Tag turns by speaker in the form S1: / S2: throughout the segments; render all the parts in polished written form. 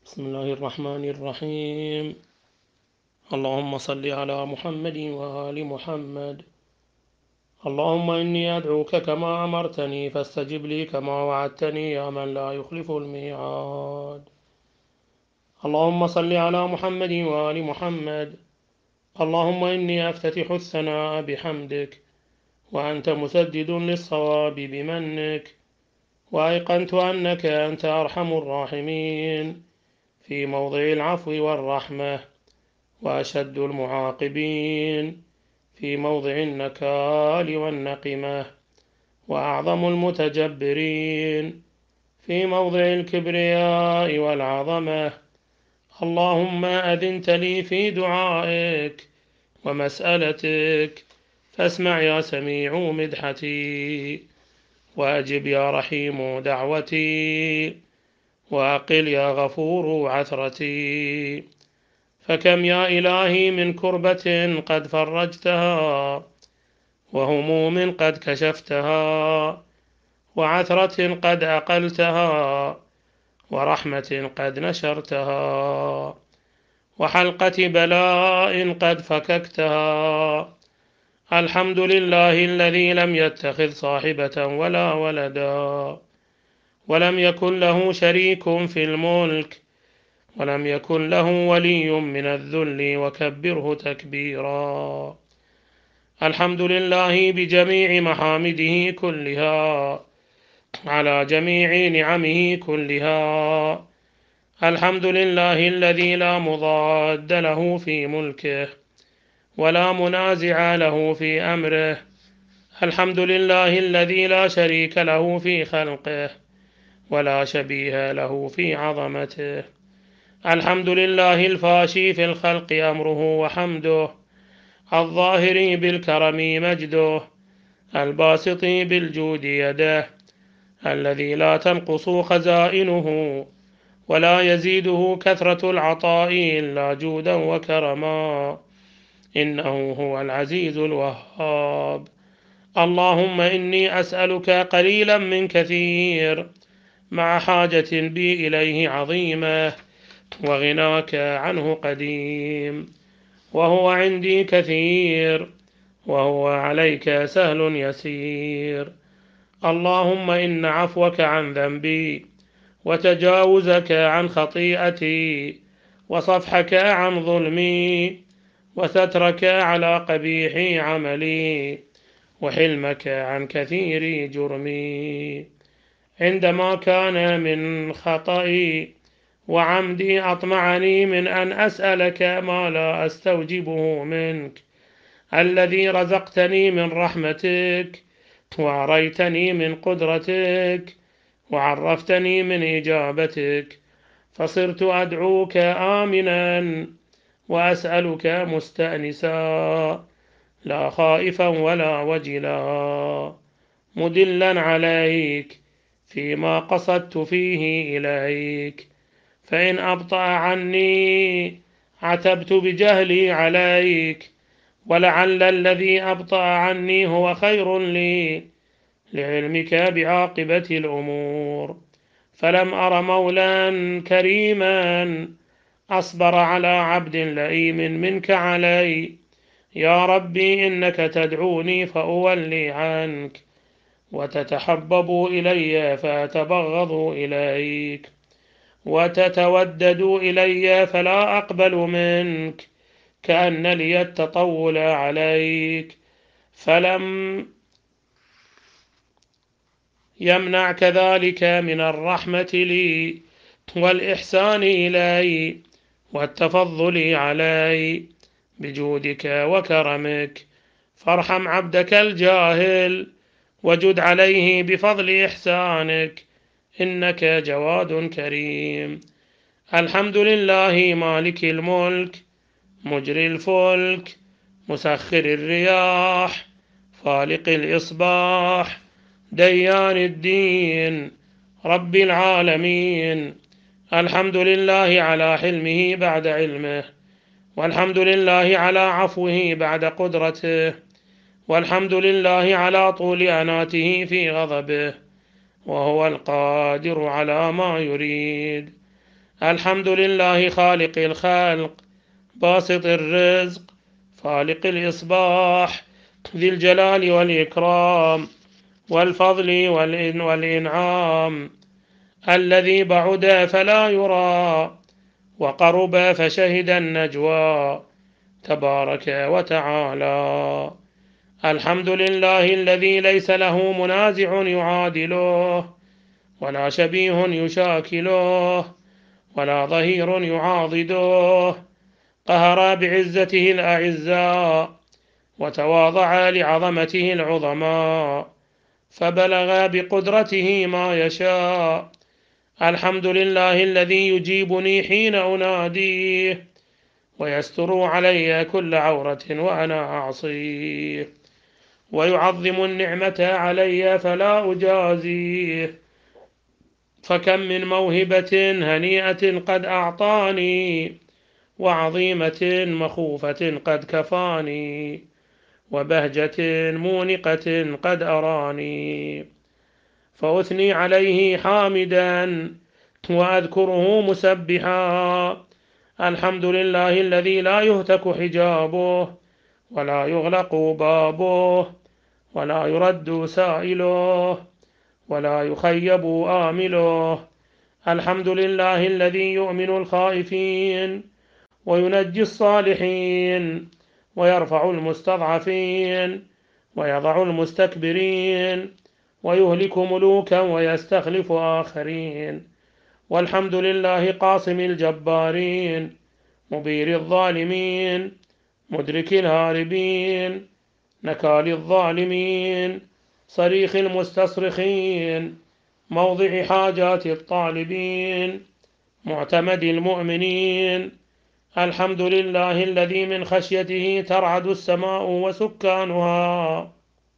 S1: بسم الله الرحمن الرحيم. اللهم صل على محمد وآل محمد. اللهم إني أدعوك كما أمرتني فاستجب لي كما وعدتني يا من لا يخلف الميعاد. اللهم صل على محمد وآل محمد. اللهم إني أفتتح الثناء بحمدك وأنت مسدد للصواب بمنك، وأيقنت أنك أنت أرحم الراحمين في موضع العفو والرحمة، وأشد المعاقبين في موضع النكال والنقمة، وأعظم المتجبرين في موضع الكبرياء والعظمة. اللهم أذنت لي في دعائك ومسألتك، فاسمع يا سميع مدحتي، وأجب يا رحيم دعوتي، وأقل يا غفور عثرتي. فكم يا إلهي من كربة قد فرجتها، وهموم قد كشفتها، وعثرة قد أقلتها، ورحمة قد نشرتها، وحلقة بلاء قد فككتها. الحمد لله الذي لم يتخذ صاحبة ولا ولدا، ولم يكن له شريك في الملك، ولم يكن له ولي من الذل، وكبره تكبيرا. الحمد لله بجميع محامده كلها، على جميع نعمه كلها. الحمد لله الذي لا مضاد له في ملكه، ولا منازع له في أمره. الحمد لله الذي لا شريك له في خلقه، ولا شبيه له في عظمته. الحمد لله الفاشي في الخلق أمره وحمده، الظاهر بالكرم مجده، الباسط بالجود يده، الذي لا تنقص خزائنه ولا يزيده كثرة العطاء إلا جودا وكرما، إنه هو العزيز الوهاب. اللهم إني أسألك قليلا من كثير، مع حاجة بي إليه عظيمة، وغناك عنه قديم، وهو عندي كثير، وهو عليك سهل يسير. اللهم إن عفوك عن ذنبي، وتجاوزك عن خطيئتي، وصفحك عن ظلمي، وسترك على قبيح عملي، وحلمك عن كثير جرمي، عندما كان من خطئي وعمدي أطمعني من أن أسألك ما لا أستوجبه منك، الذي رزقتني من رحمتك، وعريتني من قدرتك، وعرفتني من إجابتك، فصرت أدعوك آمنا، وأسألك مستأنسا، لا خائفا ولا وجلا، مدلا عليك فيما قصدت فيه إليك. فإن أبطأ عني عتبت بجهلي عليك، ولعل الذي أبطأ عني هو خير لي لعلمك بعاقبة الأمور. فلم أر مولا كريما أصبر على عبد لئيم منك علي. يا ربي إنك تدعوني فأولي عنك، وتتحبب إلي فأتبغض إليك، وتتودد إلي فلا أقبل منك، كأن لي التطول عليك. فلم يمنع كذلك من الرحمة لي، والإحسان إلي، والتفضل علي بجودك وكرمك. فارحم عبدك الجاهل، وجد عليه بفضل إحسانك، إنك جواد كريم. الحمد لله مالك الملك، مجري الفلك، مسخر الرياح، فالق الإصباح، ديان الدين، رب العالمين. الحمد لله على حلمه بعد علمه، والحمد لله على عفوه بعد قدرته، والحمد لله على طول أناته في غضبه، وهو القادر على ما يريد. الحمد لله خالق الخلق باسط الرزق فالق الإصباح ذي الجلال والإكرام والفضل والإنعام الذي بعد فلا يرى وقرب فشهد النجوى تبارك وتعالى. الحمد لله الذي ليس له منازع يعادله ولا شبيه يشاكله ولا ظهير يعاضده، قهر بعزته الأعزاء وتواضع لعظمته العظماء فبلغ بقدرته ما يشاء. الحمد لله الذي يجيبني حين أناديه ويستر علي كل عورة وأنا أعصيه ويعظم النعمة علي فلا أجازيه. فكم من موهبة هنيئة قد أعطاني وعظيمة مخوفة قد كفاني وبهجة مونقة قد أراني، فأثني عليه حامدا وأذكره مسبحا. الحمد لله الذي لا يهتك حجابه ولا يغلق بابه ولا يرد سائله ولا يخيب آمله. الحمد لله الذي يؤمن الخائفين وينجي الصالحين ويرفع المستضعفين ويضع المستكبرين ويهلك ملوكا ويستخلف آخرين. والحمد لله قاصم الجبارين مبير الظالمين مدرك الهاربين نكال الظالمين صريخ المستصرخين موضع حاجات الطالبين معتمد المؤمنين. الحمد لله الذي من خشيته ترعد السماء وسكانها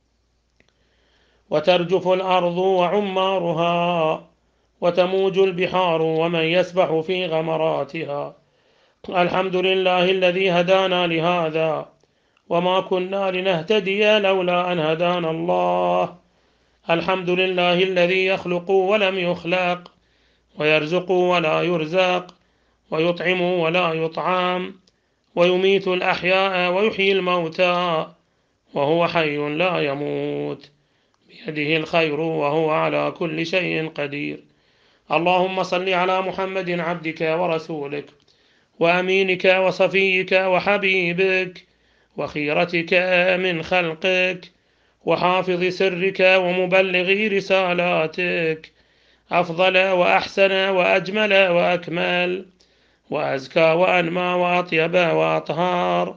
S1: وترجف الأرض وعمارها وتموج البحار ومن يسبح في غمراتها. الحمد لله الذي هدانا لهذا وما كنا لنهتدي لولا أن هدانا الله. الحمد لله الذي يخلق ولم يخلق ويرزق ولا يرزق ويطعم ولا يطعم ويميت الأحياء ويحيي الموتى وهو حي لا يموت بيده الخير وهو على كل شيء قدير. اللهم صل على محمد عبدك ورسولك وأمينك وصفيك وحبيبك وخيرتك من خلقك وحافظ سرك ومبلغ رسالاتك، أفضل وأحسن وأجمل وأكمل وأزكى وأنمى وأطيب وأطهار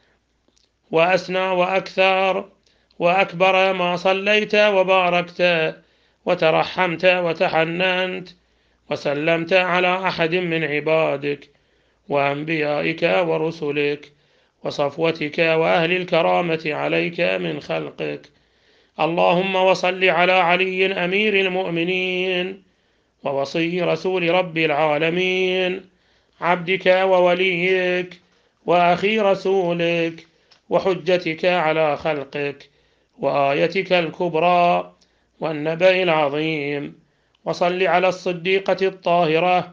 S1: وأسنى وأكثر وأكبر ما صليت وباركت وترحمت وتحننت وسلمت على أحد من عبادك وأنبيائك ورسلك وصفوتك وأهل الكرامة عليك من خلقك. اللهم وصل على علي أمير المؤمنين ووصي رسول رب العالمين عبدك ووليك وأخي رسولك وحجتك على خلقك وآيتك الكبرى والنبأ العظيم. وصل على الصديقة الطاهرة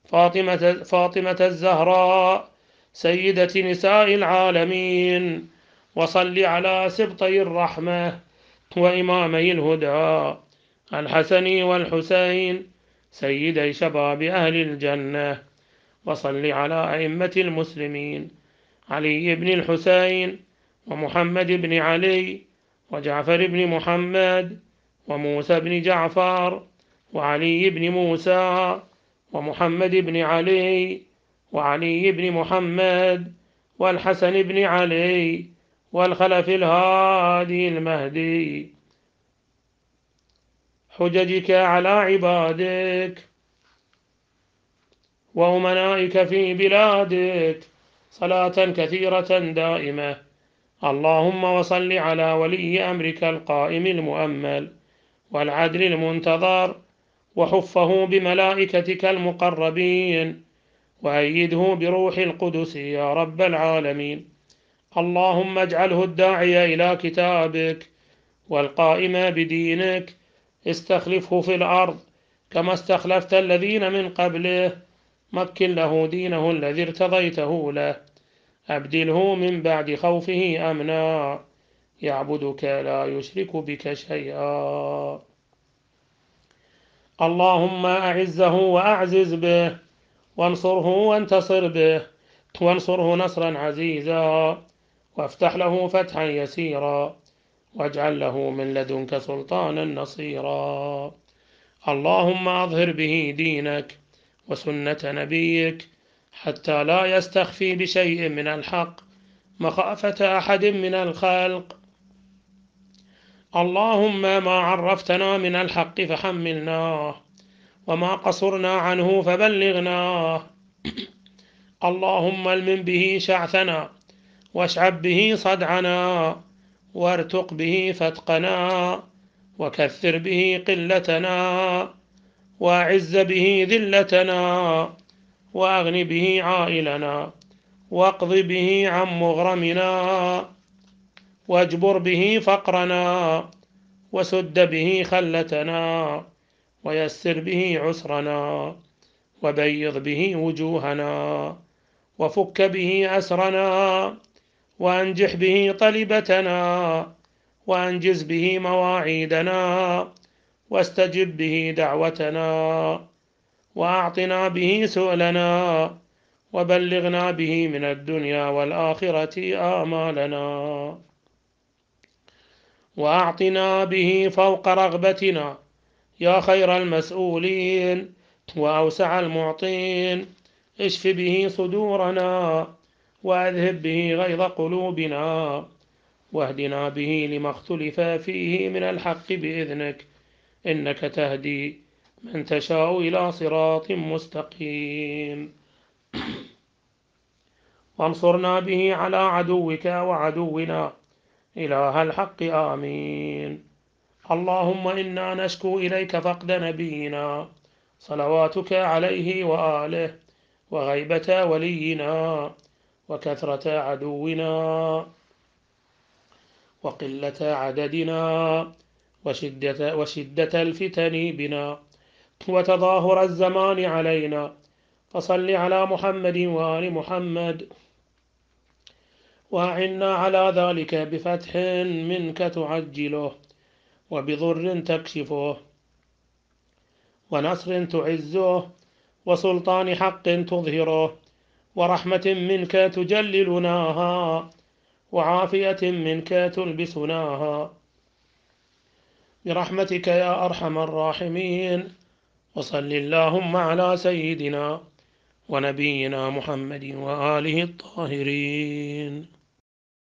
S1: فاطمة الزهراء سيدة نساء العالمين. وصل على سبطي الرحمة وإمامي الهدى الحسن والحسين سيدي شباب أهل الجنة. وصل على أئمة المسلمين علي بن الحسين ومحمد بن علي وجعفر بن محمد وموسى بن جعفر وعلي بن موسى ومحمد بن علي وعلي بن محمد والحسن بن علي والخلف الهادي المهدي حججك على عبادك وأمنائك في بلادك صلاة كثيرة دائمة. اللهم وصل على ولي أمرك القائم المؤمل والعدل المنتظر وحفه بملائكتك المقربين وأيده بروح القدس يا رب العالمين. اللهم اجعله الداعي إلى كتابك والقائم بدينك استخلفه في الأرض كما استخلفت الذين من قبله مكن له دينه الذي ارتضيته له، أبدله من بعد خوفه أمنا، يعبدك لا يشرك بك شيئا. اللهم أعزه وأعزز به، وانصره وانتصر به، وانصره نصرا عزيزا، وافتح له فتحا يسيرا، واجعل له من لدنك سلطانا نصيرا. اللهم أظهر به دينك وسنة نبيك، حتى لا يستخفي بشيء من الحق مخافة أحد من الخلق. اللهم ما عرفتنا من الحق فحملناه، وما قصرنا عنه فبلغناه. اللهم المن به شعثنا، واشعب به صدعنا، وارتق به فتقنا، وكثر به قلتنا، وأعز به ذلتنا، وأغن به عائلنا، واقض به عن مغرمنا، واجبر به فقرنا، وسد به خلتنا، ويسر به عسرنا، وبيض به وجوهنا، وفك به أسرنا، وأنجح به طلبتنا، وأنجز به مواعيدنا، واستجب به دعوتنا، وأعطنا به سؤلنا، وبلغنا به من الدنيا والآخرة آمالنا، وأعطنا به فوق رغبتنا يا خير المسؤولين وأوسع المعطين. اشف به صدورنا، وأذهب به غيظ قلوبنا، واهدنا به لما اختلف فيه من الحق بإذنك، إنك تهدي من تشاء إلى صراط مستقيم. وانصرنا به على عدوك وعدونا إله الحق آمين. اللهم إنا نشكو إليك فقد نبينا صلواتك عليه وآله، وغيبة ولينا، وكثرة عدونا، وقلة عددنا، وشدة الفتن بنا، وتظاهر الزمان علينا. فصل على محمد وآل محمد، وأعنا على ذلك بفتح منك تعجله، وبضر تكشفه، ونصر تعزه، وسلطان حق تظهره، ورحمة منك تجللناها، وعافية منك تلبسناها، برحمتك يا أرحم الراحمين. وصل اللهم على سيدنا ونبينا محمد وآله الطاهرين.